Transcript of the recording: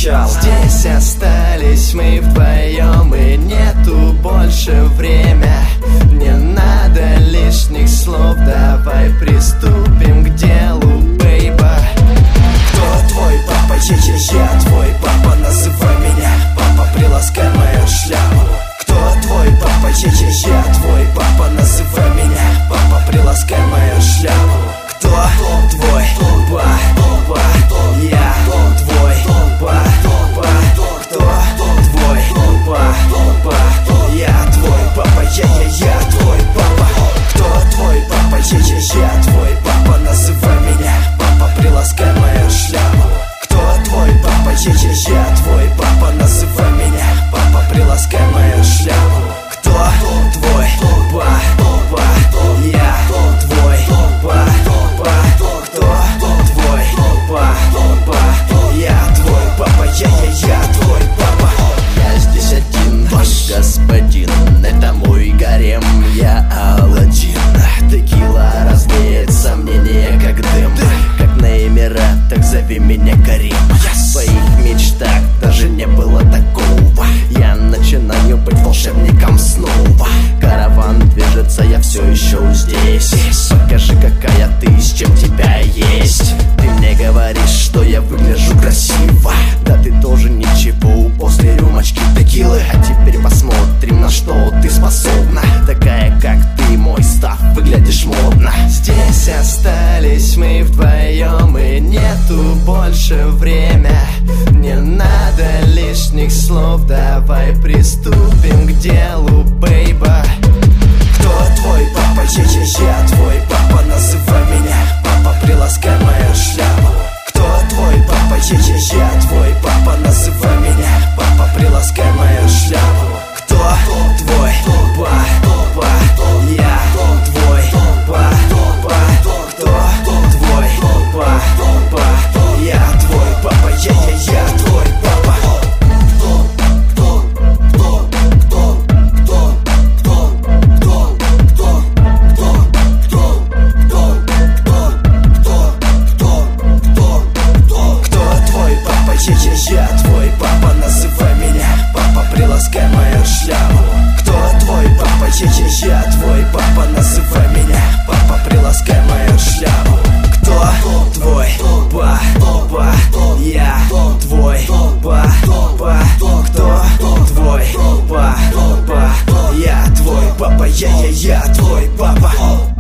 начала. Здесь остались мы вдвоем, и нету больше время. Не надо лишних слов, давай приступим к делу, бейба. Кто твой папа? Я твой папа, называй меня папа, приласкай мою шляпу. Кто твой папа? Я твой папа, называй меня папа, приласкай мою шляпу. Кто твой папа? Я твой папа. Кто твой папа? Я твой папа. Я твой папа. Кто твой папа? Я твой папа, называй меня папа, приласкай мою шляпу. Кто твой папа? Я твой папа, называй меня папа, приласкай мою шляпу. Кто твой папа? Я твой папа. Кто твой папа? Я твой папа. Я твой папа. Я здесь один, господин, это мой гарем, я Аладдин. Текила развеет сомнения, как дым. Как на Эмиратах, зови меня Карим. В своих мечтах даже не было такого. Я начинаю быть волшебником снова. Караван движется, я все еще здесь. Покажи, какая ты, с чем тебя есть. Ты мне говоришь, что я выгляжу красиво. Да ты тоже ничего после рюмочки текилы. А теперь посмотрим, на что ты способна. Такая, как ты, мой став, выглядишь модно. Здесь остались мы вдвоем, и нету больше время. Не надо лишних слов, давай приступим к делу, бейба. Кто твой папа? Я твой папа, называй меня папа, приласкай мою шляпу. Кто твой папа? Я твой папа, называй меня папа, приласкай мою шляпу. Кто твой папа? Я твой папа. Кто твой папа? Я твой папа. Я твой папа. Я твой папа, называй меня папа, приласкай мою шляпу. Кто твой папа? Я твой папа, называй меня папа, приласкай мою шляпу. Кто твой папа? Я твой папа. Кто твой папа? Я твой папа. Я твой папа.